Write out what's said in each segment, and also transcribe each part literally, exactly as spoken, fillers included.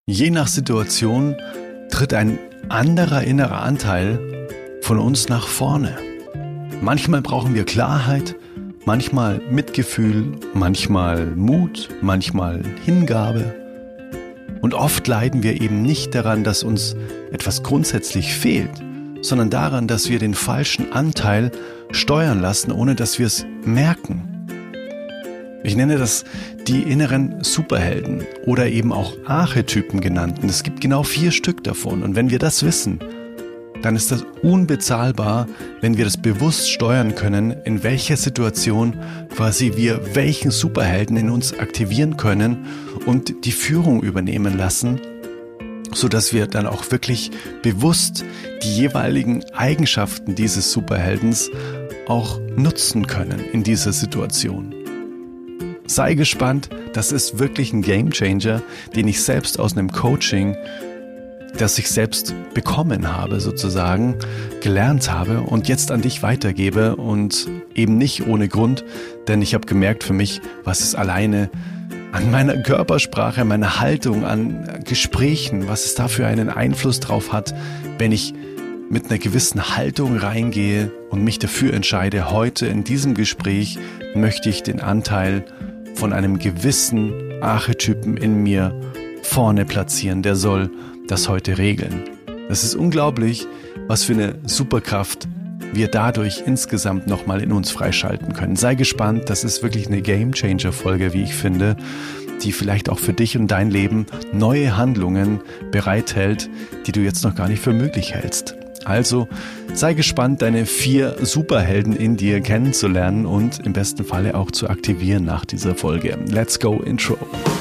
Je nach Situation tritt ein anderer innerer Anteil von uns nach vorne. Manchmal brauchen wir Klarheit, manchmal Mitgefühl, manchmal Mut, manchmal Hingabe. Und oft leiden wir eben nicht daran, dass uns etwas grundsätzlich fehlt, sondern daran, dass wir den falschen Anteil steuern lassen, ohne dass wir es merken. Ich nenne das die inneren Superhelden oder eben auch Archetypen genannten. Es gibt genau vier Stück davon. Und wenn wir das wissen, dann ist das unbezahlbar, wenn wir das bewusst steuern können, in welcher Situation quasi wir welchen Superhelden in uns aktivieren können und die Führung übernehmen lassen, sodass wir dann auch wirklich bewusst die jeweiligen Eigenschaften dieses Superheldens auch nutzen können in dieser Situation. Sei gespannt, das ist wirklich ein Gamechanger, den ich selbst aus einem Coaching, das ich selbst bekommen habe sozusagen, gelernt habe und jetzt an dich weitergebe und eben nicht ohne Grund, denn ich habe gemerkt für mich, was es alleine an meiner Körpersprache, meiner Haltung, an Gesprächen, was es da für einen Einfluss drauf hat, wenn ich mit einer gewissen Haltung reingehe und mich dafür entscheide, heute in diesem Gespräch möchte ich den Anteil von einem gewissen Archetypen in mir vorne platzieren, der soll das heute regeln. Das ist unglaublich, was für eine Superkraft wir dadurch insgesamt nochmal in uns freischalten können. Sei gespannt, das ist wirklich eine Game-Changer-Folge, wie ich finde, die vielleicht auch für dich und dein Leben neue Handlungen bereithält, die du jetzt noch gar nicht für möglich hältst. Also sei gespannt, deine vier Superhelden in dir kennenzulernen und im besten Falle auch zu aktivieren nach dieser Folge. Let's go Intro.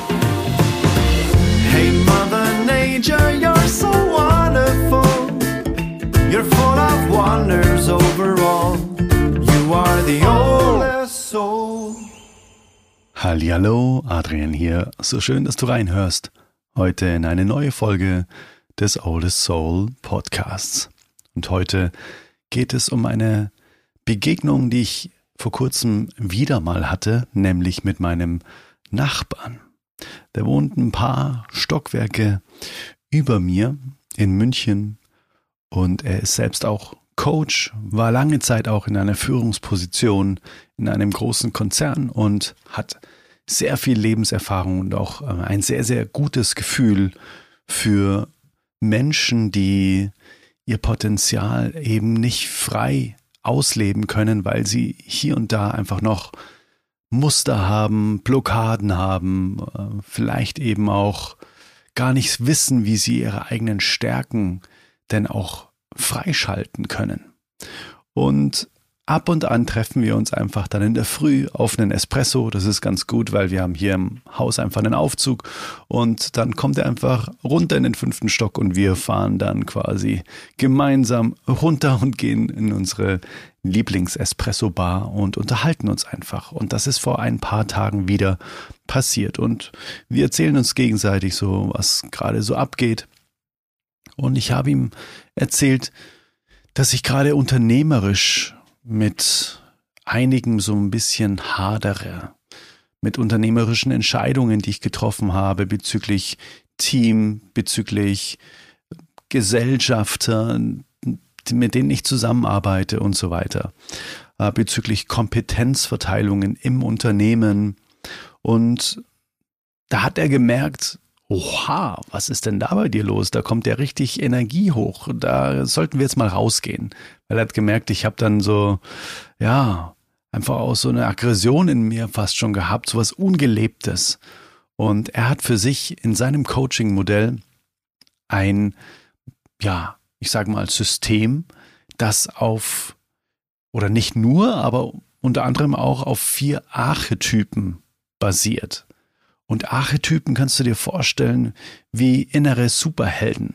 Hey Mother Nature, you're so wonderful. You're full of wonders overall. You are the oldest soul. Hallihallo, Adrian hier. So schön, dass du reinhörst. Heute in eine neue Folge des Oldest Soul Podcasts. Und heute geht es um eine Begegnung, die ich vor kurzem wieder mal hatte, nämlich mit meinem Nachbarn. Der wohnt ein paar Stockwerke über mir in München und er ist selbst auch Coach, war lange Zeit auch in einer Führungsposition in einem großen Konzern und hat sehr viel Lebenserfahrung und auch ein sehr, sehr gutes Gefühl für Menschen, die ihr Potenzial eben nicht frei ausleben können, weil sie hier und da einfach noch Muster haben, Blockaden haben, vielleicht eben auch gar nicht wissen, wie sie ihre eigenen Stärken denn auch freischalten können. Und ab und an treffen wir uns einfach dann in der Früh auf einen Espresso. Das ist ganz gut, weil wir haben hier im Haus einfach einen Aufzug und dann kommt er einfach runter in den fünften Stock und wir fahren dann quasi gemeinsam runter und gehen in unsere Lieblings-Espresso-Bar und unterhalten uns einfach. Und das ist vor ein paar Tagen wieder passiert und wir erzählen uns gegenseitig so, was gerade so abgeht. Und ich habe ihm erzählt, dass ich gerade unternehmerisch mit einigem so ein bisschen hadere, mit unternehmerischen Entscheidungen, die ich getroffen habe bezüglich Team, bezüglich Gesellschafter, mit denen ich zusammenarbeite und so weiter, bezüglich Kompetenzverteilungen im Unternehmen. Und da hat er gemerkt, oha, was ist denn da bei dir los? Da kommt ja richtig Energie hoch. Da sollten wir jetzt mal rausgehen. Weil er hat gemerkt, ich habe dann so, ja, einfach auch so eine Aggression in mir fast schon gehabt, so was Ungelebtes. Und er hat für sich in seinem Coaching-Modell ein, ja, ich sage mal System, das auf, oder nicht nur, aber unter anderem auch auf vier Archetypen basiert. Und Archetypen kannst du dir vorstellen wie innere Superhelden,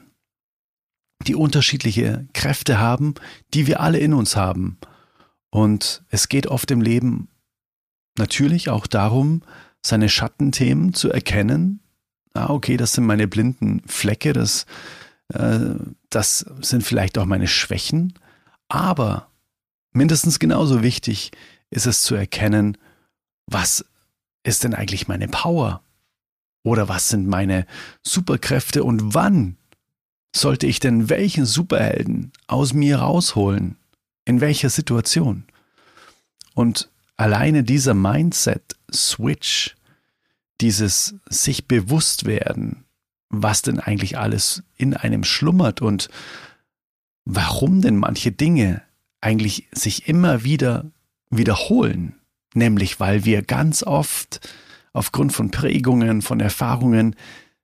die unterschiedliche Kräfte haben, die wir alle in uns haben. Und es geht oft im Leben natürlich auch darum, seine Schattenthemen zu erkennen. Ah, okay, das sind meine blinden Flecke, das, äh, das sind vielleicht auch meine Schwächen. Aber mindestens genauso wichtig ist es zu erkennen, was ist denn eigentlich meine Power? Oder was sind meine Superkräfte und wann sollte ich denn welchen Superhelden aus mir rausholen? In welcher Situation? Und alleine dieser Mindset-Switch, dieses sich bewusst werden, was denn eigentlich alles in einem schlummert und warum denn manche Dinge eigentlich sich immer wieder wiederholen, nämlich weil wir ganz oft aufgrund von Prägungen, von Erfahrungen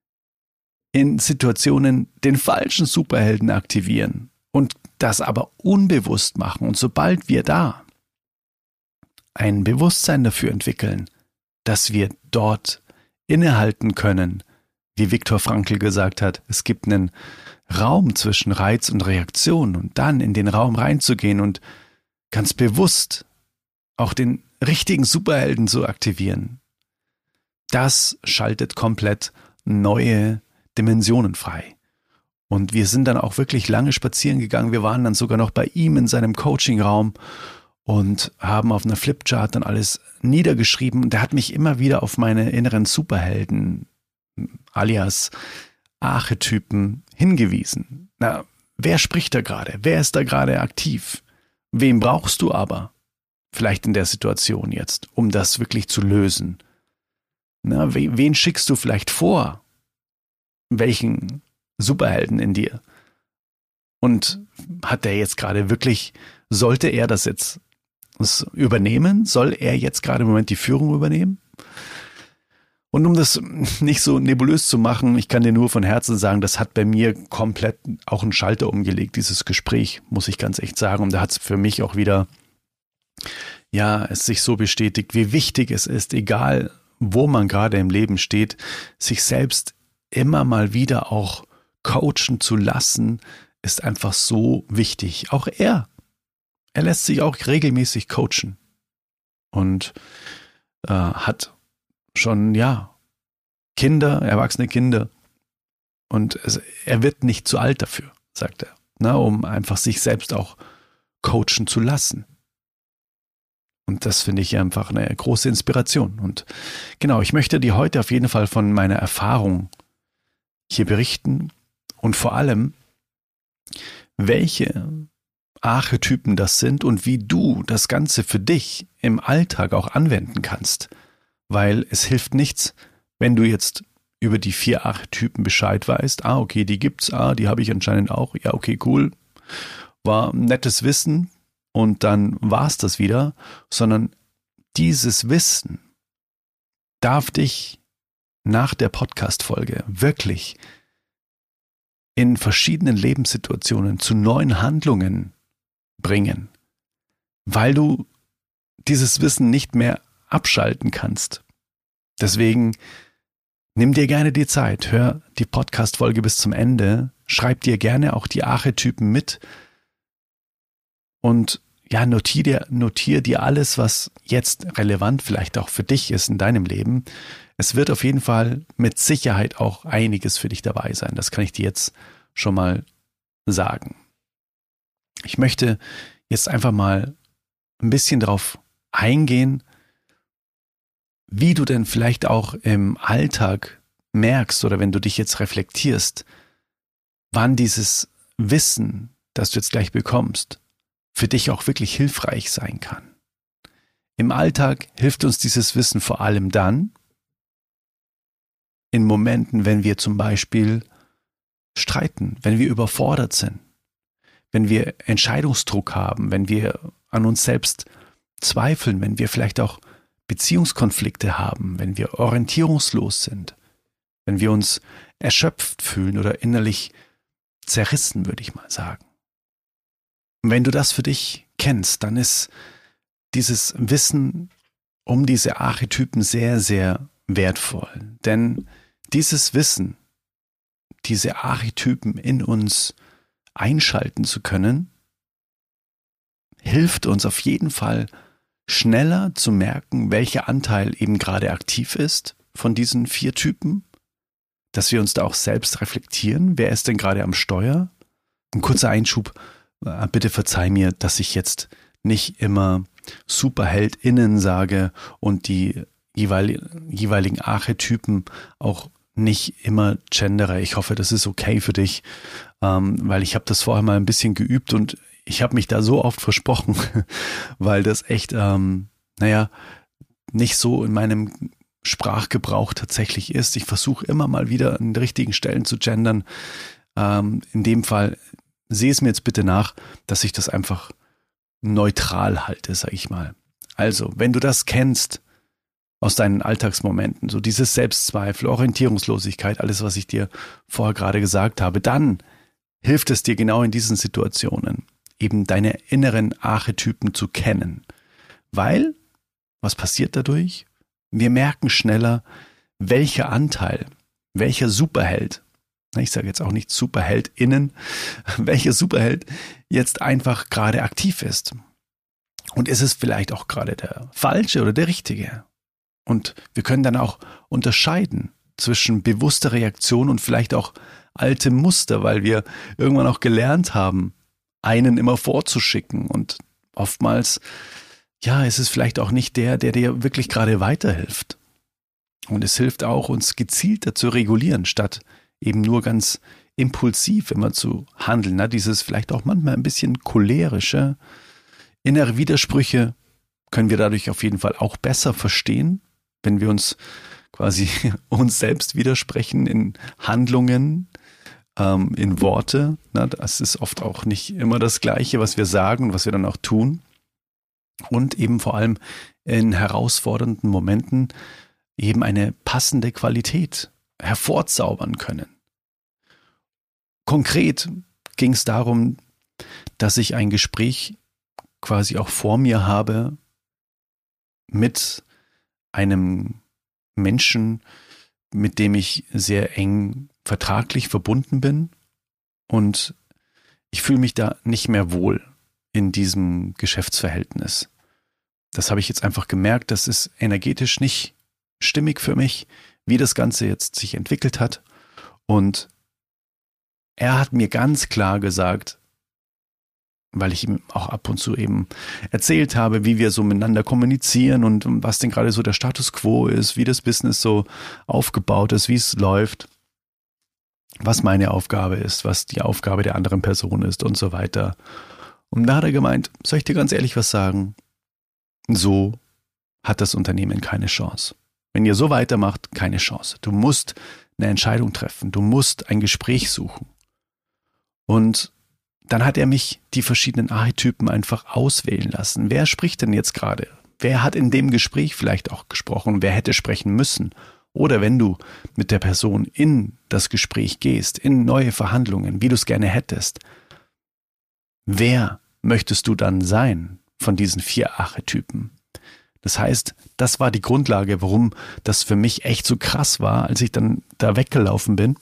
in Situationen den falschen Superhelden aktivieren und das aber unbewusst machen. Und sobald wir da ein Bewusstsein dafür entwickeln, dass wir dort innehalten können, wie Viktor Frankl gesagt hat, es gibt einen Raum zwischen Reiz und Reaktion und dann in den Raum reinzugehen und ganz bewusst auch den richtigen Superhelden zu aktivieren, das schaltet komplett neue Dimensionen frei. Und wir sind dann auch wirklich lange spazieren gegangen. Wir waren dann sogar noch bei ihm in seinem Coachingraum und haben auf einer Flipchart dann alles niedergeschrieben. Und er hat mich immer wieder auf meine inneren Superhelden, alias Archetypen, hingewiesen. Na, wer spricht da gerade? Wer ist da gerade aktiv? Wem brauchst du aber? Vielleicht in der Situation jetzt, um das wirklich zu lösen. Na, wen schickst du vielleicht vor? Welchen Superhelden in dir? Und hat der jetzt gerade wirklich, sollte er das jetzt übernehmen? Soll er jetzt gerade im Moment die Führung übernehmen? Und um das nicht so nebulös zu machen, ich kann dir nur von Herzen sagen, das hat bei mir komplett auch einen Schalter umgelegt, dieses Gespräch, muss ich ganz echt sagen. Und da hat es für mich auch wieder, ja, es sich so bestätigt, wie wichtig es ist, egal wo man gerade im Leben steht, sich selbst immer mal wieder auch coachen zu lassen, ist einfach so wichtig. Auch er, er lässt sich auch regelmäßig coachen und äh, hat schon, ja, Kinder, erwachsene Kinder und es, er wird nicht zu alt dafür, sagt er, na, um einfach sich selbst auch coachen zu lassen. Und das finde ich einfach eine große Inspiration. Und genau, ich möchte dir heute auf jeden Fall von meiner Erfahrung hier berichten und vor allem, welche Archetypen das sind und wie du das Ganze für dich im Alltag auch anwenden kannst. Weil es hilft nichts, wenn du jetzt über die vier Archetypen Bescheid weißt. Ah, okay, die gibt's. Ah, die habe ich anscheinend auch. Ja, okay, cool. War nettes Wissen. Und dann war's das wieder, sondern dieses Wissen darf dich nach der Podcast-Folge wirklich in verschiedenen Lebenssituationen zu neuen Handlungen bringen, weil du dieses Wissen nicht mehr abschalten kannst. Deswegen nimm dir gerne die Zeit, hör die Podcast-Folge bis zum Ende, schreib dir gerne auch die Archetypen mit, und ja, notier dir, notier dir alles, was jetzt relevant vielleicht auch für dich ist in deinem Leben. Es wird auf jeden Fall mit Sicherheit auch einiges für dich dabei sein. Das kann ich dir jetzt schon mal sagen. Ich möchte jetzt einfach mal ein bisschen darauf eingehen, wie du denn vielleicht auch im Alltag merkst oder wenn du dich jetzt reflektierst, wann dieses Wissen, das du jetzt gleich bekommst, für dich auch wirklich hilfreich sein kann. Im Alltag hilft uns dieses Wissen vor allem dann, in Momenten, wenn wir zum Beispiel streiten, wenn wir überfordert sind, wenn wir Entscheidungsdruck haben, wenn wir an uns selbst zweifeln, wenn wir vielleicht auch Beziehungskonflikte haben, wenn wir orientierungslos sind, wenn wir uns erschöpft fühlen oder innerlich zerrissen, würde ich mal sagen. Und wenn du das für dich kennst, dann ist dieses Wissen um diese Archetypen sehr, sehr wertvoll. Denn dieses Wissen, diese Archetypen in uns einschalten zu können, hilft uns auf jeden Fall schneller zu merken, welcher Anteil eben gerade aktiv ist von diesen vier Typen, dass wir uns da auch selbst reflektieren, wer ist denn gerade am Steuer. Ein kurzer Einschub, bitte verzeih mir, dass ich jetzt nicht immer SuperheldInnen sage und die jeweiligen Archetypen auch nicht immer gendere. Ich hoffe, das ist okay für dich, ähm, weil ich habe das vorher mal ein bisschen geübt und ich habe mich da so oft versprochen, weil das echt, ähm, naja, nicht so in meinem Sprachgebrauch tatsächlich ist. Ich versuche immer mal wieder an den richtigen Stellen zu gendern. Ähm, in dem Fall sehe es mir jetzt bitte nach, dass ich das einfach neutral halte, sag ich mal. Also, wenn du das kennst aus deinen Alltagsmomenten, so dieses Selbstzweifel, Orientierungslosigkeit, alles, was ich dir vorher gerade gesagt habe, dann hilft es dir genau in diesen Situationen, eben deine inneren Archetypen zu kennen. Weil, was passiert dadurch? Wir merken schneller, welcher Anteil, welcher Superheld, ich sage jetzt auch nicht SuperheldInnen, welcher Superheld jetzt einfach gerade aktiv ist. Und ist es vielleicht auch gerade der falsche oder der richtige? Und wir können dann auch unterscheiden zwischen bewusster Reaktion und vielleicht auch alte Muster, weil wir irgendwann auch gelernt haben, einen immer vorzuschicken. Und oftmals, ja, ist es vielleicht auch nicht der, der dir wirklich gerade weiterhilft. Und es hilft auch, uns gezielter zu regulieren, statt eben nur ganz impulsiv immer zu handeln. Na, dieses vielleicht auch manchmal ein bisschen cholerische, innere Widersprüche können wir dadurch auf jeden Fall auch besser verstehen, wenn wir uns quasi uns selbst widersprechen in Handlungen, ähm, in Worte. Na, das ist oft auch nicht immer das Gleiche, was wir sagen und was wir dann auch tun. Und eben vor allem in herausfordernden Momenten eben eine passende Qualität hervorzaubern können. Konkret ging es darum, dass ich ein Gespräch quasi auch vor mir habe mit einem Menschen, mit dem ich sehr eng vertraglich verbunden bin und ich fühle mich da nicht mehr wohl in diesem Geschäftsverhältnis. Das habe ich jetzt einfach gemerkt, das ist energetisch nicht stimmig für mich, wie das Ganze jetzt sich entwickelt hat. Und er hat mir ganz klar gesagt, weil ich ihm auch ab und zu eben erzählt habe, wie wir so miteinander kommunizieren und was denn gerade so der Status quo ist, wie das Business so aufgebaut ist, wie es läuft, was meine Aufgabe ist, was die Aufgabe der anderen Person ist und so weiter. Und da hat er gemeint, soll ich dir ganz ehrlich was sagen? So hat das Unternehmen keine Chance. Wenn ihr so weitermacht, keine Chance. Du musst eine Entscheidung treffen. Du musst ein Gespräch suchen. Und dann hat er mich die verschiedenen Archetypen einfach auswählen lassen. Wer spricht denn jetzt gerade? Wer hat in dem Gespräch vielleicht auch gesprochen? Wer hätte sprechen müssen? Oder wenn du mit der Person in das Gespräch gehst, in neue Verhandlungen, wie du es gerne hättest, wer möchtest du dann sein von diesen vier Archetypen? Das heißt, das war die Grundlage, warum das für mich echt so krass war, als ich dann da weggelaufen bin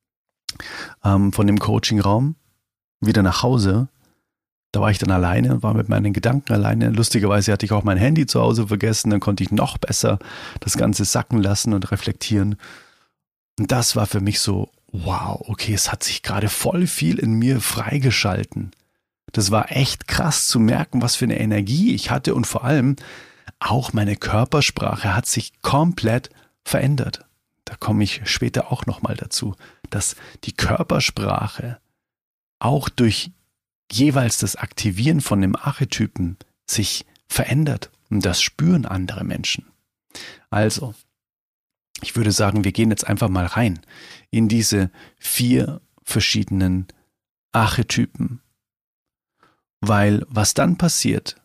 ähm, von dem Coachingraum, wieder nach Hause. Da war ich dann alleine, war mit meinen Gedanken alleine. Lustigerweise hatte ich auch mein Handy zu Hause vergessen, dann konnte ich noch besser das Ganze sacken lassen und reflektieren. Und das war für mich so, wow, okay, es hat sich gerade voll viel in mir freigeschalten. Das war echt krass zu merken, was für eine Energie ich hatte und vor allem auch meine Körpersprache hat sich komplett verändert. Da komme ich später auch nochmal dazu, dass die Körpersprache auch durch jeweils das Aktivieren von dem Archetypen sich verändert. Und das spüren andere Menschen. Also, ich würde sagen, wir gehen jetzt einfach mal rein in diese vier verschiedenen Archetypen. Weil was dann passiert,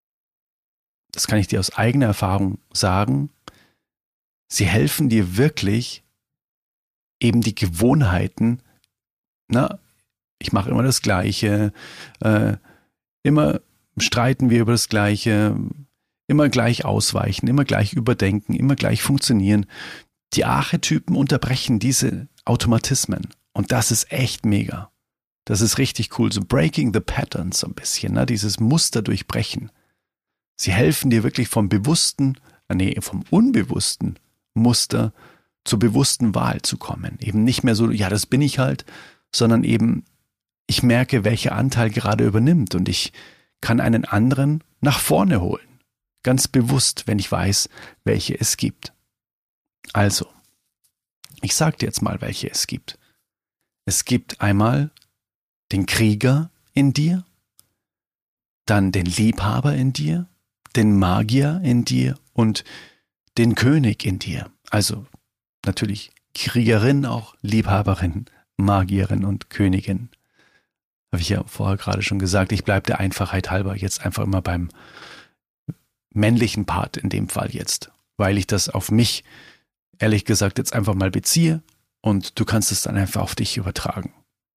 das kann ich dir aus eigener Erfahrung sagen, sie helfen dir wirklich, eben die Gewohnheiten, na, ich mache immer das Gleiche, äh, immer streiten wir über das Gleiche, immer gleich ausweichen, immer gleich überdenken, immer gleich funktionieren. Die Archetypen unterbrechen diese Automatismen und das ist echt mega. Das ist richtig cool, so breaking the patterns so ein bisschen, ne? Dieses Muster durchbrechen. Sie helfen dir wirklich vom bewussten, nee, vom unbewussten Muster zur bewussten Wahl zu kommen. Eben nicht mehr so, ja, das bin ich halt, sondern eben, ich merke, welcher Anteil gerade übernimmt und ich kann einen anderen nach vorne holen. Ganz bewusst, wenn ich weiß, welche es gibt. Also, Ich sage dir jetzt mal, welche es gibt. Es gibt einmal den Krieger in dir, dann den Liebhaber in dir, den Magier in dir und den König in dir. Also natürlich Kriegerin, auch Liebhaberin, Magierin und Königin. Habe ich ja vorher gerade schon gesagt, ich bleibe der Einfachheit halber jetzt einfach immer beim männlichen Part in dem Fall jetzt, weil ich das auf mich, ehrlich gesagt, jetzt einfach mal beziehe und du kannst es dann einfach auf dich übertragen.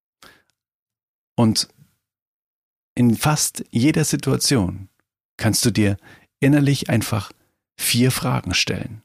Und in fast jeder Situation kannst du dir innerlich einfach vier Fragen stellen.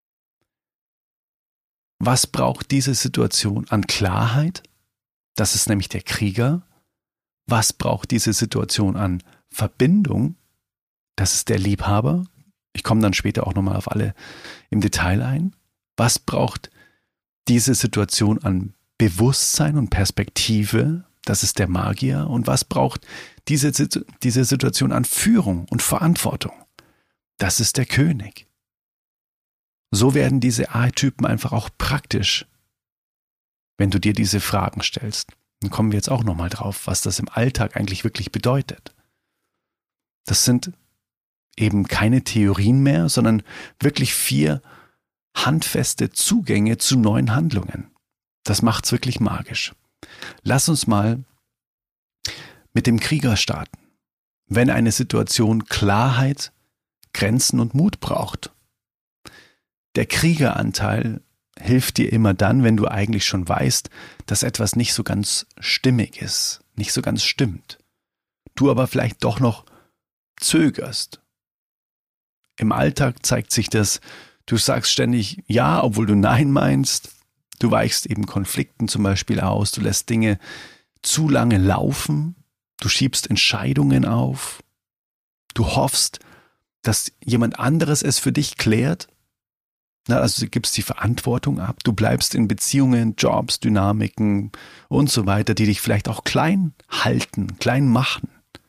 Was braucht diese Situation an Klarheit? Das ist nämlich der Krieger. Was braucht diese Situation an Verbindung? Das ist der Liebhaber. Ich komme dann später auch nochmal auf alle im Detail ein. Was braucht diese Situation an Bewusstsein und Perspektive? Das ist der Magier. Und was braucht diese, diese Situation an Führung und Verantwortung? Das ist der König. So werden diese Archetypen einfach auch praktisch, wenn du dir diese Fragen stellst. Dann kommen wir jetzt auch nochmal drauf, was das im Alltag eigentlich wirklich bedeutet. Das sind eben keine Theorien mehr, sondern wirklich vier handfeste Zugänge zu neuen Handlungen. Das macht's wirklich magisch. Lass uns mal mit dem Krieger starten. Wenn eine Situation Klarheit, Grenzen und Mut braucht. Der Kriegeranteil hilft dir immer dann, wenn du eigentlich schon weißt, dass etwas nicht so ganz stimmig ist, nicht so ganz stimmt. Du aber vielleicht doch noch zögerst. Im Alltag zeigt sich das, du sagst ständig Ja, obwohl du Nein meinst. Du weichst eben Konflikten zum Beispiel aus, du lässt Dinge zu lange laufen, du schiebst Entscheidungen auf, du hoffst, dass jemand anderes es für dich klärt. Na, also du gibst die Verantwortung ab, du bleibst in Beziehungen, Jobs, Dynamiken und so weiter, die dich vielleicht auch klein halten, klein machen.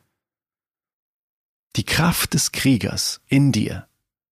Die Kraft des Kriegers in dir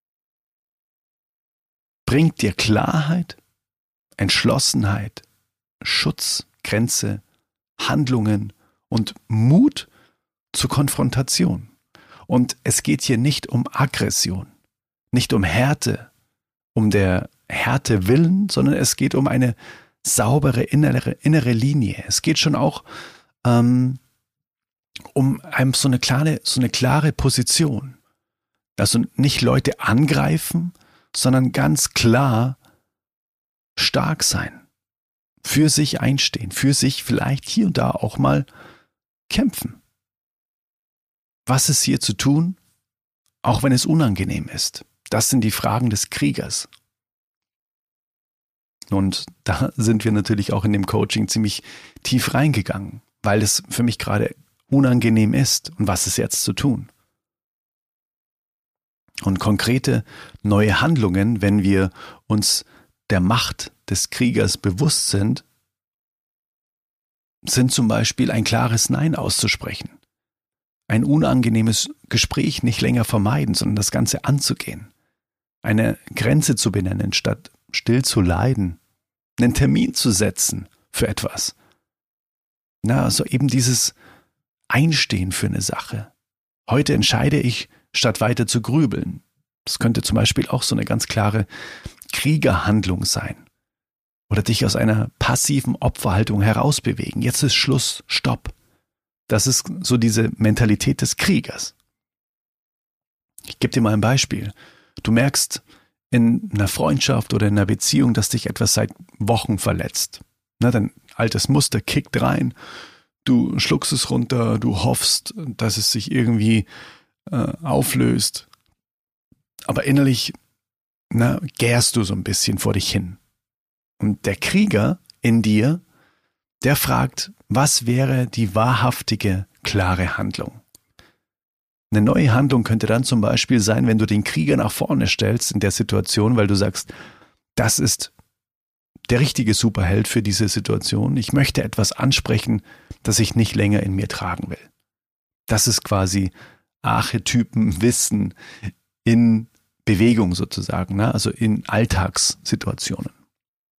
bringt dir Klarheit, Entschlossenheit, Schutz, Grenze, Handlungen und Mut zur Konfrontation. Und es geht hier nicht um Aggression, nicht um Härte, um der Härte willen, sondern es geht um eine saubere innere, innere Linie. Es geht schon auch ähm, um einem so eine klare, so eine klare Position. Also nicht Leute angreifen, sondern ganz klar stark sein, für sich einstehen, für sich vielleicht hier und da auch mal kämpfen. Was ist hier zu tun, auch wenn es unangenehm ist? Das sind die Fragen des Kriegers. Und da sind wir natürlich auch in dem Coaching ziemlich tief reingegangen, weil es für mich gerade unangenehm ist. Und was ist jetzt zu tun? Und konkrete neue Handlungen, wenn wir uns der Macht des Kriegers bewusst sind, sind zum Beispiel ein klares Nein auszusprechen. Ein unangenehmes Gespräch nicht länger vermeiden, sondern das Ganze anzugehen. Eine Grenze zu benennen, statt still zu leiden. Einen Termin zu setzen für etwas. Na, also eben dieses Einstehen für eine Sache. Heute entscheide ich, statt weiter zu grübeln. Das könnte zum Beispiel auch so eine ganz klare Kriegerhandlung sein. Oder dich aus einer passiven Opferhaltung herausbewegen. Jetzt ist Schluss, Stopp. Das ist so diese Mentalität des Kriegers. Ich gebe dir mal ein Beispiel. Du merkst in einer Freundschaft oder in einer Beziehung, dass dich etwas seit Wochen verletzt. Na, dein altes Muster kickt rein, du schluckst es runter, du hoffst, dass es sich irgendwie äh, auflöst. Aber innerlich na, gärst du so ein bisschen vor dich hin. Und der Krieger in dir, der fragt, was wäre die wahrhaftige, klare Handlung? Eine neue Handlung könnte dann zum Beispiel sein, wenn du den Krieger nach vorne stellst in der Situation, weil du sagst, das ist der richtige Superheld für diese Situation. Ich möchte etwas ansprechen, das ich nicht länger in mir tragen will. Das ist quasi Archetypenwissen in Bewegung sozusagen, ne? Also in Alltagssituationen.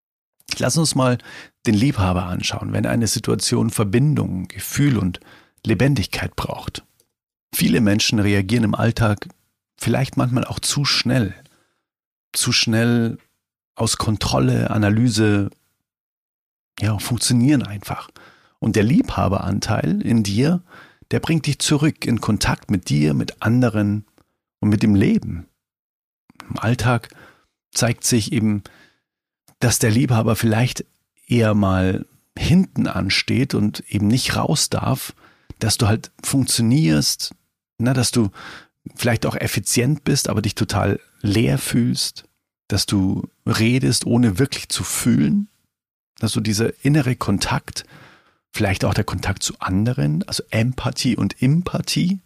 Lass uns mal den Liebhaber anschauen, wenn eine Situation Verbindung, Gefühl und Lebendigkeit braucht. Viele Menschen reagieren im Alltag vielleicht manchmal auch zu schnell. Zu schnell aus Kontrolle, Analyse, ja, funktionieren einfach. Und der Liebhaberanteil in dir, der bringt dich zurück in Kontakt mit dir, mit anderen und mit dem Leben. Im Alltag zeigt sich eben, dass der Liebhaber vielleicht eher mal hinten ansteht und eben nicht raus darf, dass du halt funktionierst, na, dass du vielleicht auch effizient bist, aber dich total leer fühlst, dass du redest, ohne wirklich zu fühlen, dass du dieser innere Kontakt, vielleicht auch der Kontakt zu anderen, also Empathie und Empathie,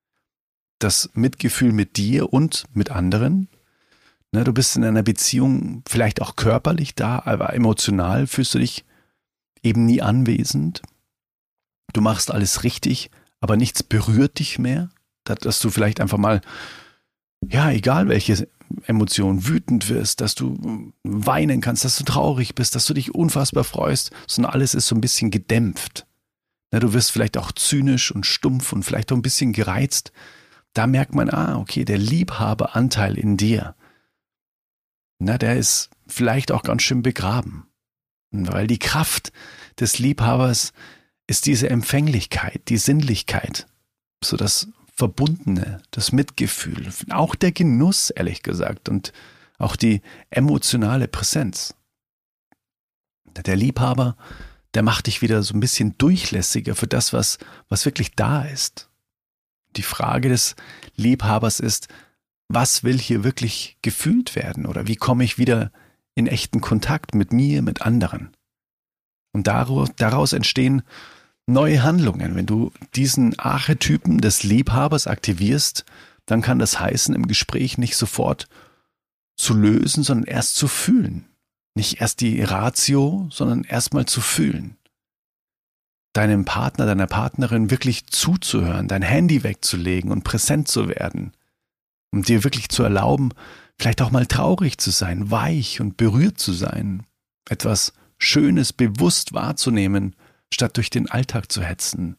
das Mitgefühl mit dir und mit anderen. Ne, du bist in einer Beziehung vielleicht auch körperlich da, aber emotional fühlst du dich eben nie anwesend. Du machst alles richtig, aber nichts berührt dich mehr, dass du vielleicht einfach mal, ja, egal welche Emotion, wütend wirst, dass du weinen kannst, dass du traurig bist, dass du dich unfassbar freust, sondern alles ist so ein bisschen gedämpft. Ne, du wirst vielleicht auch zynisch und stumpf und vielleicht auch ein bisschen gereizt. Da merkt man, ah, okay, der Liebhaberanteil in dir, na, der ist vielleicht auch ganz schön begraben. Weil die Kraft des Liebhabers ist diese Empfänglichkeit, die Sinnlichkeit, so das Verbundene, das Mitgefühl, auch der Genuss, ehrlich gesagt, und auch die emotionale Präsenz. Der Liebhaber, der macht dich wieder so ein bisschen durchlässiger für das, was, was wirklich da ist. Die Frage des Liebhabers ist, was will hier wirklich gefühlt werden oder wie komme ich wieder in echten Kontakt mit mir, mit anderen? Und daraus entstehen neue Handlungen. Wenn du diesen Archetypen des Liebhabers aktivierst, dann kann das heißen, im Gespräch nicht sofort zu lösen, sondern erst zu fühlen. Nicht erst die Ratio, sondern erst mal zu fühlen. Deinem Partner, deiner Partnerin wirklich zuzuhören, dein Handy wegzulegen und präsent zu werden. Um dir wirklich zu erlauben, vielleicht auch mal traurig zu sein, weich und berührt zu sein, etwas Schönes bewusst wahrzunehmen, statt durch den Alltag zu hetzen.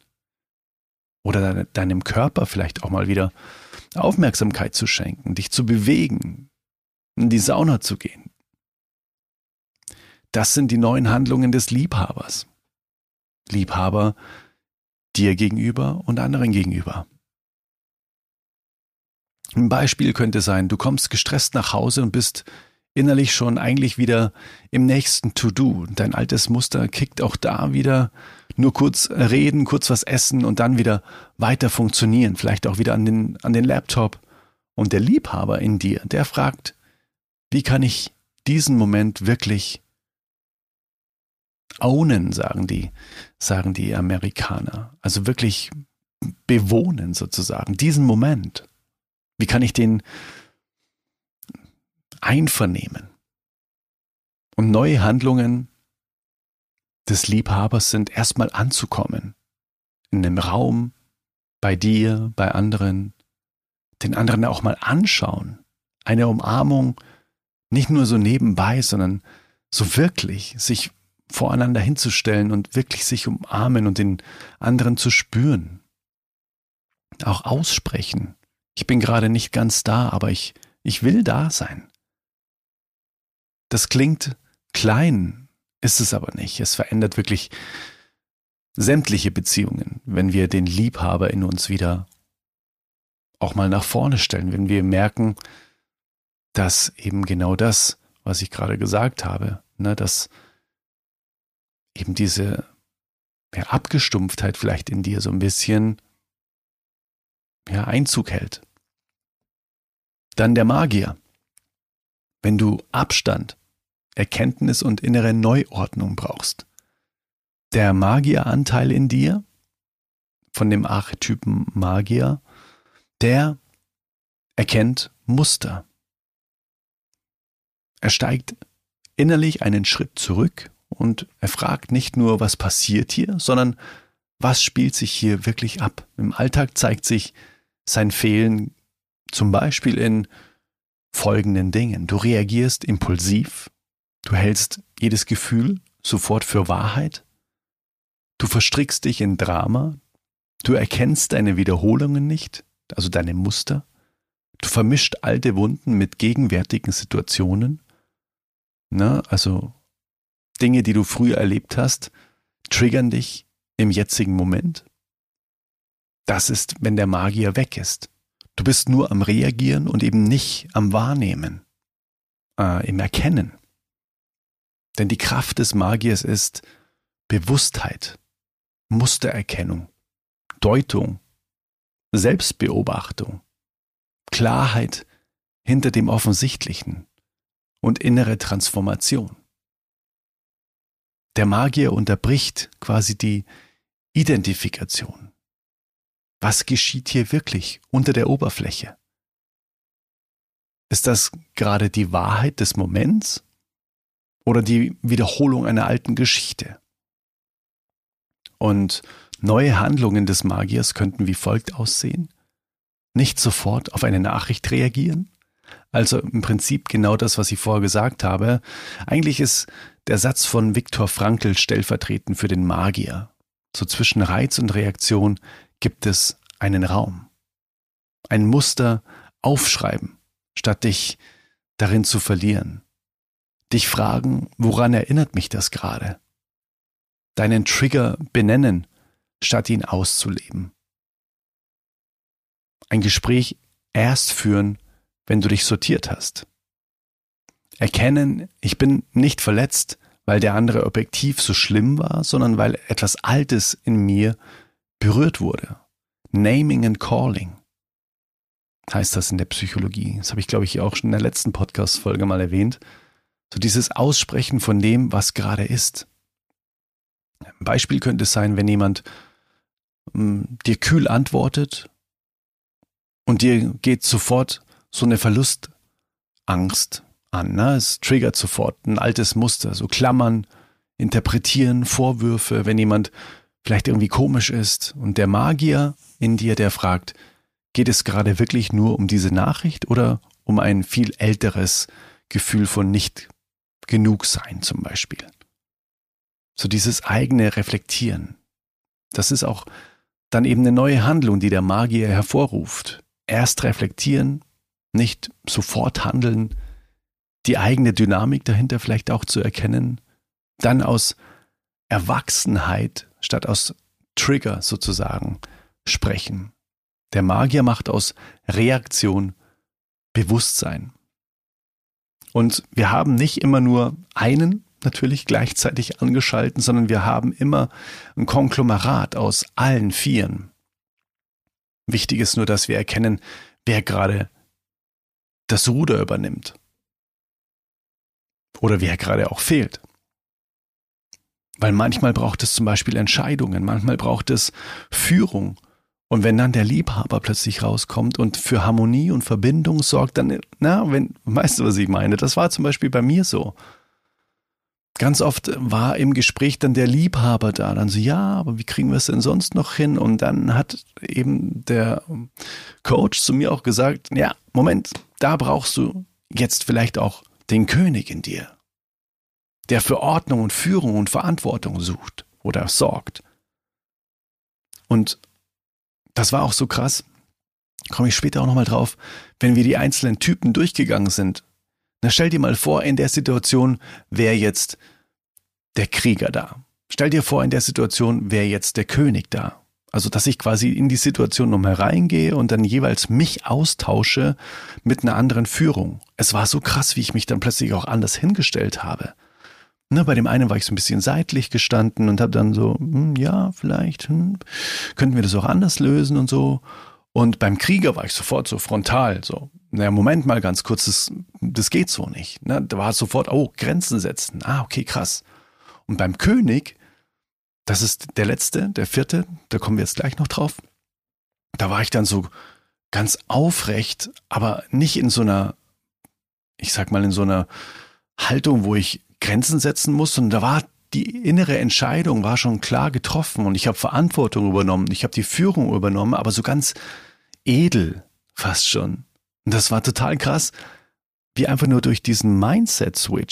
Oder deinem Körper vielleicht auch mal wieder Aufmerksamkeit zu schenken, dich zu bewegen, in die Sauna zu gehen. Das sind die neuen Handlungen des Liebhabers. Liebhaber dir gegenüber und anderen gegenüber. Ein Beispiel könnte sein, du kommst gestresst nach Hause und bist innerlich schon eigentlich wieder im nächsten To-Do. Dein altes Muster kickt auch da wieder, nur kurz reden, kurz was essen und dann wieder weiter funktionieren, vielleicht auch wieder an den, an den Laptop. Und der Liebhaber in dir, der fragt, wie kann ich diesen Moment wirklich ownen, sagen die, sagen die Amerikaner. Also wirklich bewohnen sozusagen, diesen Moment. Wie kann ich den einvernehmen? Und neue Handlungen des Liebhabers sind erstmal anzukommen. In einem Raum, bei dir, bei anderen, den anderen auch mal anschauen. Eine Umarmung, nicht nur so nebenbei, sondern so wirklich sich voreinander hinzustellen und wirklich sich umarmen und den anderen zu spüren. Auch aussprechen. Ich bin gerade nicht ganz da, aber ich, ich will da sein. Das klingt klein, ist es aber nicht. Es verändert wirklich sämtliche Beziehungen, wenn wir den Liebhaber in uns wieder auch mal nach vorne stellen, wenn wir merken, dass eben genau das, was ich gerade gesagt habe, ne, dass eben diese ja, Abgestumpftheit vielleicht in dir so ein bisschen ja, Einzug hält. Dann der Magier. Wenn du Abstand, Erkenntnis und innere Neuordnung brauchst. Der Magieranteil in dir, von dem Archetypen Magier, der erkennt Muster. Er steigt innerlich einen Schritt zurück und er fragt nicht nur, was passiert hier, sondern was spielt sich hier wirklich ab. Im Alltag zeigt sich sein Fehlen zum Beispiel in folgenden Dingen. Du reagierst impulsiv, Du hältst jedes Gefühl sofort für Wahrheit. Du verstrickst dich in Drama. Du erkennst deine Wiederholungen nicht, also deine Muster. Du vermischt alte Wunden mit gegenwärtigen Situationen. Na, also Dinge, die du früher erlebt hast, triggern dich im jetzigen Moment. Das ist, wenn der Magier weg ist. Du bist nur am Reagieren und eben nicht am Wahrnehmen, äh, im Erkennen. Denn die Kraft des Magiers ist Bewusstheit, Mustererkennung, Deutung, Selbstbeobachtung, Klarheit hinter dem Offensichtlichen und innere Transformation. Der Magier unterbricht quasi die Identifikation. Was geschieht hier wirklich unter der Oberfläche? Ist das gerade die Wahrheit des Moments oder die Wiederholung einer alten Geschichte? Und neue Handlungen des Magiers könnten wie folgt aussehen. Nicht sofort auf eine Nachricht reagieren. Also im Prinzip genau das, was ich vorher gesagt habe. Eigentlich ist der Satz von Viktor Frankl stellvertretend für den Magier. So zwischen Reiz und Reaktion gibt es einen Raum. Ein Muster aufschreiben, statt dich darin zu verlieren. Dich fragen, woran erinnert mich das gerade? Deinen Trigger benennen, statt ihn auszuleben. Ein Gespräch erst führen, wenn du dich sortiert hast. Erkennen, ich bin nicht verletzt, weil der andere objektiv so schlimm war, sondern weil etwas Altes in mir berührt wurde. Naming and Calling heißt das in der Psychologie. Das habe ich, glaube ich, auch schon in der letzten Podcast-Folge mal erwähnt. So dieses Aussprechen von dem, was gerade ist. Ein Beispiel könnte es sein, wenn jemand mh, dir kühl antwortet und dir geht sofort so eine Verlustangst an. Ne? Es triggert sofort ein altes Muster, so Klammern, Interpretieren, Vorwürfe, wenn jemand vielleicht irgendwie komisch ist. Und der Magier in dir, der fragt, geht es gerade wirklich nur um diese Nachricht oder um ein viel älteres Gefühl von Nicht-Genug-Sein zum Beispiel? So dieses eigene Reflektieren. Das ist auch dann eben eine neue Handlung, die der Magier hervorruft. Erst reflektieren, nicht sofort handeln, die eigene Dynamik dahinter vielleicht auch zu erkennen, dann aus Erwachsenheit statt aus Trigger sozusagen sprechen. Der Magier macht aus Reaktion Bewusstsein. Und wir haben nicht immer nur einen natürlich gleichzeitig angeschalten, sondern wir haben immer ein Konglomerat aus allen Vieren. Wichtig ist nur, dass wir erkennen, wer gerade das Ruder übernimmt. Oder wer gerade auch fehlt. Weil manchmal braucht es zum Beispiel Entscheidungen, manchmal braucht es Führung. Und wenn dann der Liebhaber plötzlich rauskommt und für Harmonie und Verbindung sorgt, dann, na, wenn, weißt du, was ich meine? Das war zum Beispiel bei mir so. Ganz oft war im Gespräch dann der Liebhaber da, dann so, ja, aber wie kriegen wir es denn sonst noch hin? Und dann hat eben der Coach zu mir auch gesagt, ja, Moment, da brauchst du jetzt vielleicht auch den König in dir, der für Ordnung und Führung und Verantwortung sucht oder sorgt. Und das war auch so krass, komme ich später auch nochmal drauf, wenn wir die einzelnen Typen durchgegangen sind. Na, stell dir mal vor, in der Situation wäre jetzt der Krieger da. Stell dir vor, in der Situation wäre jetzt der König da. Also, dass ich quasi in die Situation nochmal reingehe und dann jeweils mich austausche mit einer anderen Führung. Es war so krass, wie ich mich dann plötzlich auch anders hingestellt habe. Ne, bei dem einen war ich so ein bisschen seitlich gestanden und habe dann so, hm, ja, vielleicht hm, könnten wir das auch anders lösen und so. Und beim Krieger war ich sofort so frontal, so, naja, Moment mal ganz kurz, das, das geht so nicht. Ne? Da war es sofort, oh, Grenzen setzen. Ah, okay, krass. Und beim König, das ist der letzte, der vierte, da kommen wir jetzt gleich noch drauf, da war ich dann so ganz aufrecht, aber nicht in so einer, ich sag mal, in so einer Haltung, wo ich Grenzen setzen muss, und da war die innere Entscheidung war schon klar getroffen und ich habe Verantwortung übernommen, ich habe die Führung übernommen, aber so ganz edel fast schon. Und das war total krass, wie einfach nur durch diesen Mindset-Switch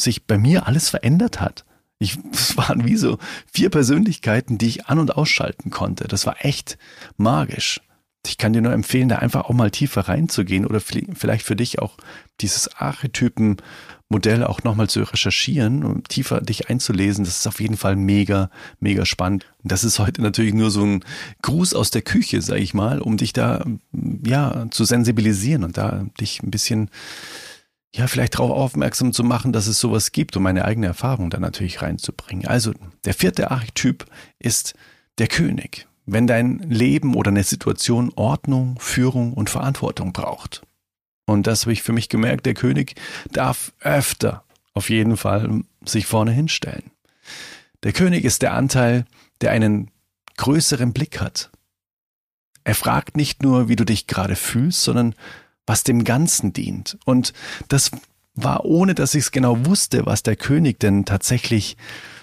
sich bei mir alles verändert hat. Ich, es waren wie so vier Persönlichkeiten, die ich an- und ausschalten konnte. Das war echt magisch. Ich kann dir nur empfehlen, da einfach auch mal tiefer reinzugehen oder vielleicht für dich auch dieses Archetypen-Modell auch nochmal zu recherchieren und tiefer dich einzulesen. Das ist auf jeden Fall mega, mega spannend. Und das ist heute natürlich nur so ein Gruß aus der Küche, sage ich mal, um dich da ja zu sensibilisieren und da dich ein bisschen ja vielleicht darauf aufmerksam zu machen, dass es sowas gibt, um meine eigene Erfahrung da natürlich reinzubringen. Also der vierte Archetyp ist der König. Wenn dein Leben oder eine Situation Ordnung, Führung und Verantwortung braucht. Und das habe ich für mich gemerkt, der König darf öfter auf jeden Fall sich vorne hinstellen. Der König ist der Anteil, der einen größeren Blick hat. Er fragt nicht nur, wie du dich gerade fühlst, sondern was dem Ganzen dient. Und das war, ohne dass ich es genau wusste, was der König denn tatsächlich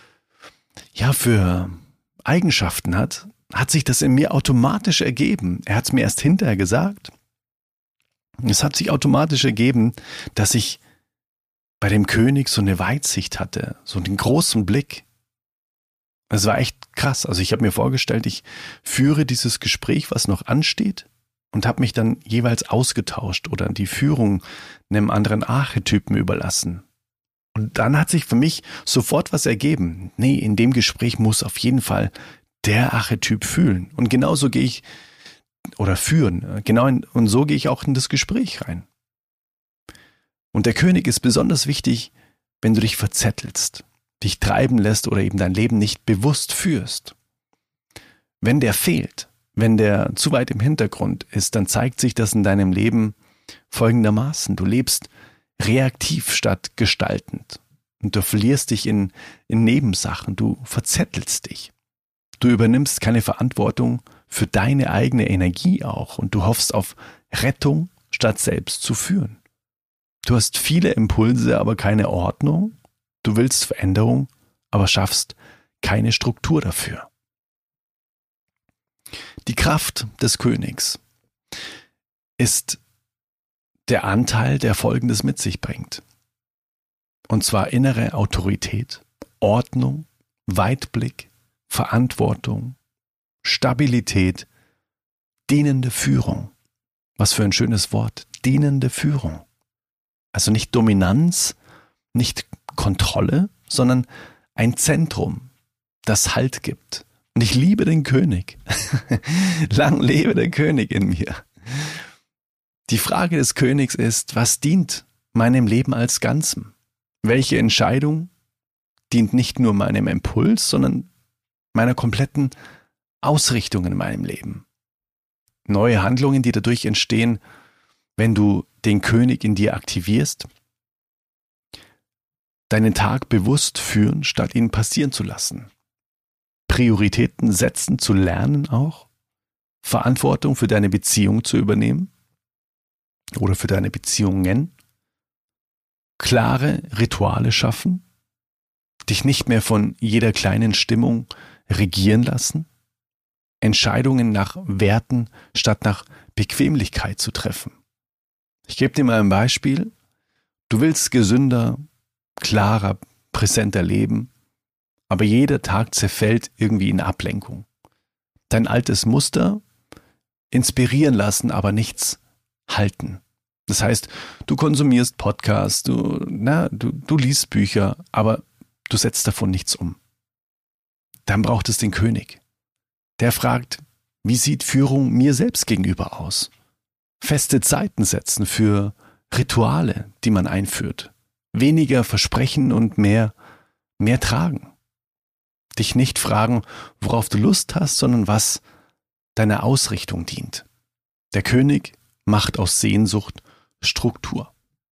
ja für Eigenschaften hat, hat sich das in mir automatisch ergeben. Er hat es mir erst hinterher gesagt. Es hat sich automatisch ergeben, dass ich bei dem König so eine Weitsicht hatte, so einen großen Blick. Es war echt krass. Also ich habe mir vorgestellt, ich führe dieses Gespräch, was noch ansteht, und habe mich dann jeweils ausgetauscht oder die Führung einem anderen Archetypen überlassen. Und dann hat sich für mich sofort was ergeben. Nee, in dem Gespräch muss auf jeden Fall der Archetyp fühlen. Und genauso gehe ich, oder führen, genau in, und so gehe ich auch in das Gespräch rein. Und der König ist besonders wichtig, wenn du dich verzettelst, dich treiben lässt oder eben dein Leben nicht bewusst führst. Wenn der fehlt, wenn der zu weit im Hintergrund ist, dann zeigt sich das in deinem Leben folgendermaßen. Du lebst reaktiv statt gestaltend. Und du verlierst dich in, in Nebensachen, du verzettelst dich. Du übernimmst keine Verantwortung für deine eigene Energie auch und du hoffst auf Rettung, statt selbst zu führen. Du hast viele Impulse, aber keine Ordnung. Du willst Veränderung, aber schaffst keine Struktur dafür. Die Kraft des Königs ist der Anteil, der Folgendes mit sich bringt. Und zwar innere Autorität, Ordnung, Weitblick, Verantwortung, Stabilität, dienende Führung. Was für ein schönes Wort, dienende Führung. Also nicht Dominanz, nicht Kontrolle, sondern ein Zentrum, das Halt gibt. Und ich liebe den König. Lang lebe der König in mir. Die Frage des Königs ist, was dient meinem Leben als Ganzem? Welche Entscheidung dient nicht nur meinem Impuls, sondern meiner kompletten Ausrichtung in meinem Leben? Neue Handlungen, die dadurch entstehen, wenn du den König in dir aktivierst, deinen Tag bewusst führen, statt ihn passieren zu lassen. Prioritäten setzen zu lernen auch, Verantwortung für deine Beziehung zu übernehmen oder für deine Beziehungen, klare Rituale schaffen, dich nicht mehr von jeder kleinen Stimmung regieren lassen, Entscheidungen nach Werten statt nach Bequemlichkeit zu treffen. Ich gebe dir mal ein Beispiel. Du willst gesünder, klarer, präsenter leben, aber jeder Tag zerfällt irgendwie in Ablenkung. Dein altes Muster inspirieren lassen, aber nichts halten. Das heißt, du konsumierst Podcasts, du, na, du, du liest Bücher, aber du setzt davon nichts um. Dann braucht es den König. Der fragt, wie sieht Führung mir selbst gegenüber aus? Feste Zeiten setzen für Rituale, die man einführt. Weniger versprechen und mehr, mehr tragen. Dich nicht fragen, worauf du Lust hast, sondern was deiner Ausrichtung dient. Der König macht aus Sehnsucht Struktur.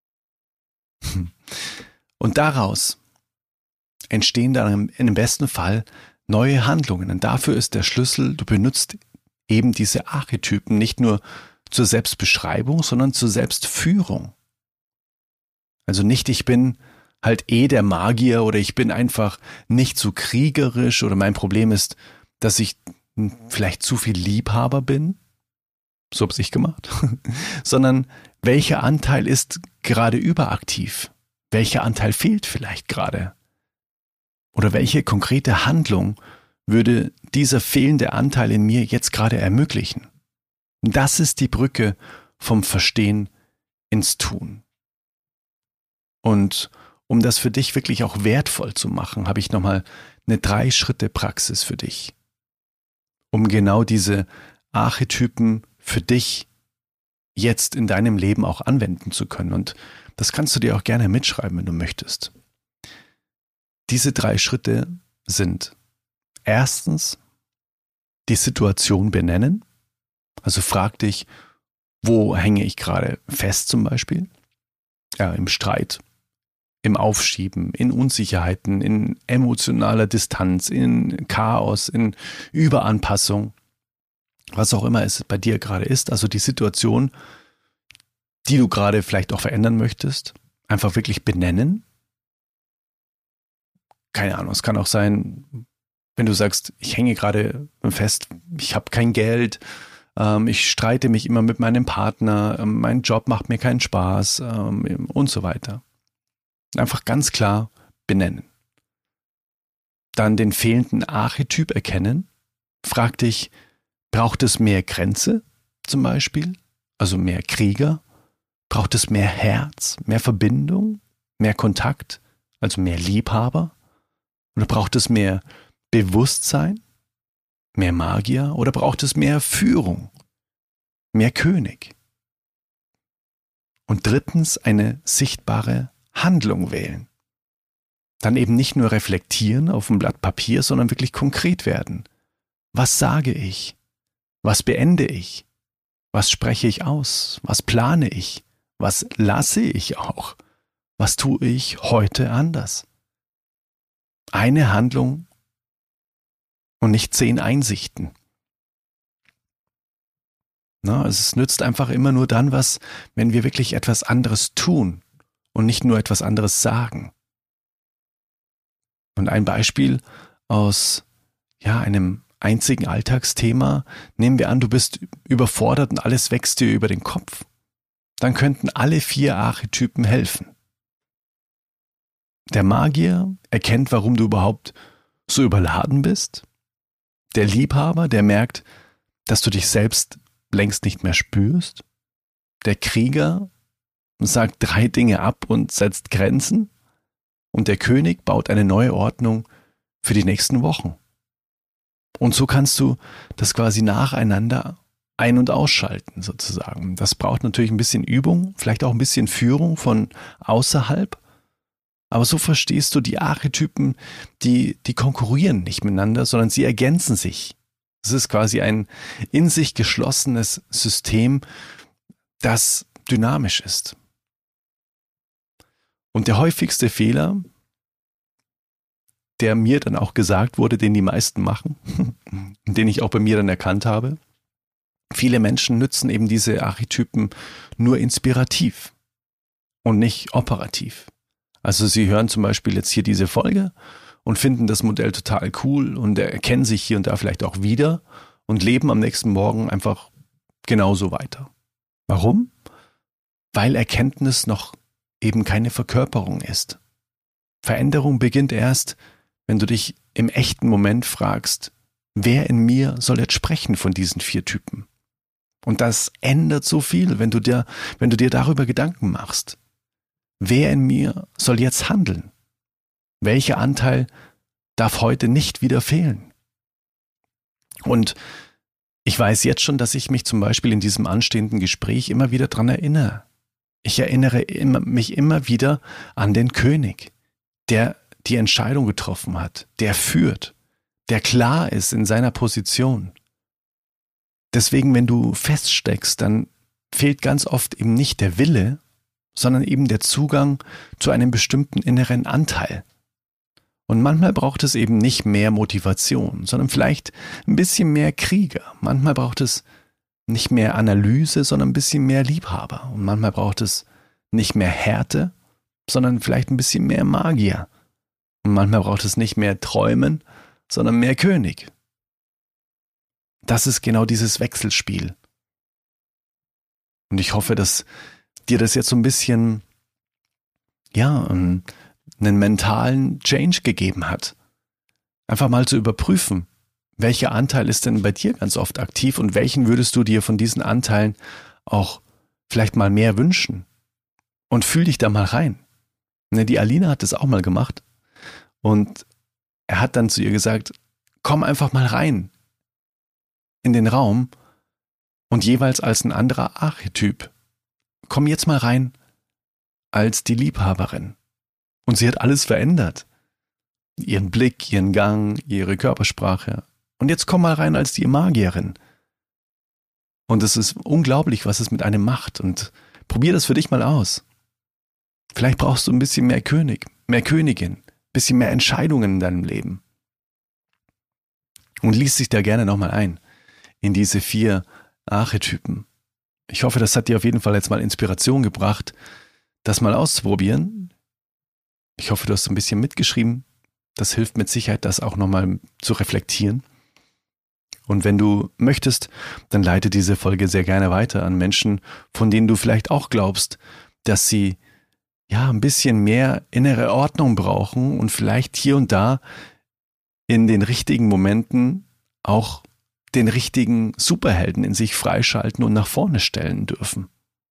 Und daraus entstehen dann im besten Fall neue Handlungen. Und dafür ist der Schlüssel, du benutzt eben diese Archetypen nicht nur zur Selbstbeschreibung, sondern zur Selbstführung. Also nicht, ich bin halt eh der Magier oder ich bin einfach nicht so kriegerisch oder mein Problem ist, dass ich vielleicht zu viel Liebhaber bin. So hab's ich gemacht. Sondern welcher Anteil ist gerade überaktiv? Welcher Anteil fehlt vielleicht gerade? Oder welche konkrete Handlung würde dieser fehlende Anteil in mir jetzt gerade ermöglichen? Das ist die Brücke vom Verstehen ins Tun. Und um das für dich wirklich auch wertvoll zu machen, habe ich nochmal eine Drei-Schritte-Praxis für dich, um genau diese Archetypen für dich jetzt in deinem Leben auch anwenden zu können. Und das kannst du dir auch gerne mitschreiben, wenn du möchtest. Diese drei Schritte sind erstens die Situation benennen. Also frag dich, wo hänge ich gerade fest zum Beispiel? Ja, im Streit, im Aufschieben, in Unsicherheiten, in emotionaler Distanz, in Chaos, in Überanpassung, was auch immer es bei dir gerade ist. Also die Situation, die du gerade vielleicht auch verändern möchtest, einfach wirklich benennen. Keine Ahnung, es kann auch sein, wenn du sagst, ich hänge gerade fest, ich habe kein Geld, ähm, ich streite mich immer mit meinem Partner, ähm, mein Job macht mir keinen Spaß ähm, und so weiter. Einfach ganz klar benennen. Dann den fehlenden Archetyp erkennen. Frag dich, braucht es mehr Grenze zum Beispiel? Also mehr Krieger? Braucht es mehr Herz, mehr Verbindung, mehr Kontakt, also mehr Liebhaber? Oder braucht es mehr Bewusstsein, mehr Magier? Oder braucht es mehr Führung, mehr König? Und drittens eine sichtbare Handlung wählen. Dann eben nicht nur reflektieren auf dem Blatt Papier, sondern wirklich konkret werden. Was sage ich? Was beende ich? Was spreche ich aus? Was plane ich? Was lasse ich auch? Was tue ich heute anders? Eine Handlung und nicht zehn Einsichten. Na, es nützt einfach immer nur dann was, wenn wir wirklich etwas anderes tun und nicht nur etwas anderes sagen. Und ein Beispiel aus ja, einem einzigen Alltagsthema, nehmen wir an, du bist überfordert und alles wächst dir über den Kopf. Dann könnten alle vier Archetypen helfen. Der Magier erkennt, warum du überhaupt so überladen bist. Der Liebhaber, der merkt, dass du dich selbst längst nicht mehr spürst. Der Krieger sagt drei Dinge ab und setzt Grenzen. Und der König baut eine neue Ordnung für die nächsten Wochen. Und so kannst du das quasi nacheinander ein- und ausschalten sozusagen. Das braucht natürlich ein bisschen Übung, vielleicht auch ein bisschen Führung von außerhalb. Aber so verstehst du die Archetypen, die, die konkurrieren nicht miteinander, sondern sie ergänzen sich. Es ist quasi ein in sich geschlossenes System, das dynamisch ist. Und der häufigste Fehler, der mir dann auch gesagt wurde, den die meisten machen, den ich auch bei mir dann erkannt habe, viele Menschen nützen eben diese Archetypen nur inspirativ und nicht operativ. Also sie hören zum Beispiel jetzt hier diese Folge und finden das Modell total cool und erkennen sich hier und da vielleicht auch wieder und leben am nächsten Morgen einfach genauso weiter. Warum? Weil Erkenntnis noch eben keine Verkörperung ist. Veränderung beginnt erst, wenn du dich im echten Moment fragst, wer in mir soll jetzt sprechen von diesen vier Typen? Und das ändert so viel, wenn du dir, wenn du dir darüber Gedanken machst. Wer in mir soll jetzt handeln? Welcher Anteil darf heute nicht wieder fehlen? Und ich weiß jetzt schon, dass ich mich zum Beispiel in diesem anstehenden Gespräch immer wieder dran erinnere. Ich erinnere immer, mich immer wieder an den König, der die Entscheidung getroffen hat, der führt, der klar ist in seiner Position. Deswegen, wenn du feststeckst, dann fehlt ganz oft eben nicht der Wille, sondern eben der Zugang zu einem bestimmten inneren Anteil. Und manchmal braucht es eben nicht mehr Motivation, sondern vielleicht ein bisschen mehr Krieger. Manchmal braucht es nicht mehr Analyse, sondern ein bisschen mehr Liebhaber. Und manchmal braucht es nicht mehr Härte, sondern vielleicht ein bisschen mehr Magier. Und manchmal braucht es nicht mehr Träumen, sondern mehr König. Das ist genau dieses Wechselspiel. Und ich hoffe, dass dir das jetzt so ein bisschen ja, einen mentalen Change gegeben hat. Einfach mal zu überprüfen, welcher Anteil ist denn bei dir ganz oft aktiv und welchen würdest du dir von diesen Anteilen auch vielleicht mal mehr wünschen? Und fühl dich da mal rein. Ne, die Alina hat das auch mal gemacht und er hat dann zu ihr gesagt, komm einfach mal rein in den Raum und jeweils als ein anderer Archetyp. Komm jetzt mal rein als die Liebhaberin. Und sie hat alles verändert. Ihren Blick, ihren Gang, ihre Körpersprache. Und jetzt komm mal rein als die Magierin. Und es ist unglaublich, was es mit einem macht. Und probier das für dich mal aus. Vielleicht brauchst du ein bisschen mehr König, mehr Königin, ein bisschen mehr Entscheidungen in deinem Leben. Und lies dich da gerne nochmal ein in diese vier Archetypen. Ich hoffe, das hat dir auf jeden Fall jetzt mal Inspiration gebracht, das mal auszuprobieren. Ich hoffe, du hast ein bisschen mitgeschrieben. Das hilft mit Sicherheit, das auch nochmal zu reflektieren. Und wenn du möchtest, dann leite diese Folge sehr gerne weiter an Menschen, von denen du vielleicht auch glaubst, dass sie ja ein bisschen mehr innere Ordnung brauchen und vielleicht hier und da in den richtigen Momenten auch den richtigen Superhelden in sich freischalten und nach vorne stellen dürfen.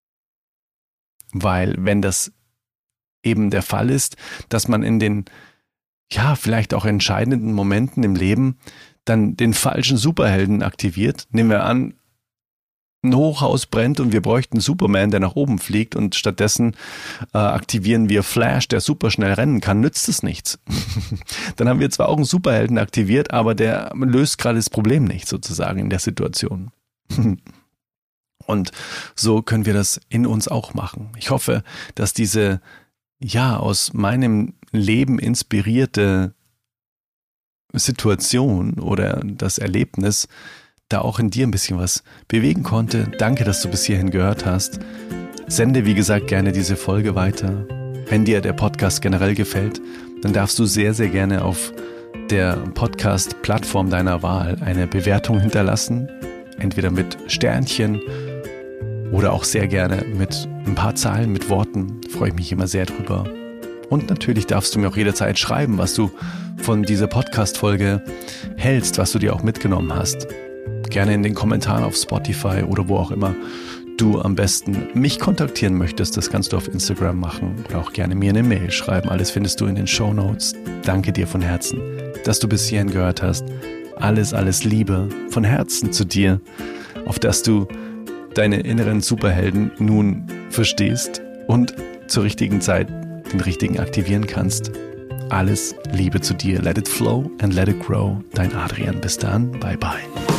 Weil wenn das eben der Fall ist, dass man in den, ja, vielleicht auch entscheidenden Momenten im Leben dann den falschen Superhelden aktiviert, nehmen wir an, ein Hochhaus brennt und wir bräuchten Superman, der nach oben fliegt und stattdessen äh, aktivieren wir Flash, der super schnell rennen kann, nützt es nichts. Dann haben wir zwar auch einen Superhelden aktiviert, aber der löst gerade das Problem nicht sozusagen in der Situation. Und so können wir das in uns auch machen. Ich hoffe, dass diese, ja, aus meinem Leben inspirierte Situation oder das Erlebnis da auch in dir ein bisschen was bewegen konnte. Danke, dass du bis hierhin gehört hast. Sende, wie gesagt, gerne diese Folge weiter. Wenn dir der Podcast generell gefällt, dann darfst du sehr, sehr gerne auf der Podcast-Plattform deiner Wahl eine Bewertung hinterlassen. Entweder mit Sternchen oder auch sehr gerne mit ein paar Zahlen, mit Worten. Freue ich mich immer sehr drüber. Und natürlich darfst du mir auch jederzeit schreiben, was du von dieser Podcast-Folge hältst, was du dir auch mitgenommen hast. Gerne in den Kommentaren auf Spotify oder wo auch immer du am besten mich kontaktieren möchtest. Das kannst du auf Instagram machen oder auch gerne mir eine Mail schreiben. Alles findest du in den Shownotes. Danke dir von Herzen, dass du bis hierhin gehört hast. Alles, alles Liebe von Herzen zu dir, auf dass du deine inneren Superhelden nun verstehst und zur richtigen Zeit den richtigen aktivieren kannst. Alles Liebe zu dir. Let it flow and let it grow. Dein Adrian. Bis dann. Bye bye.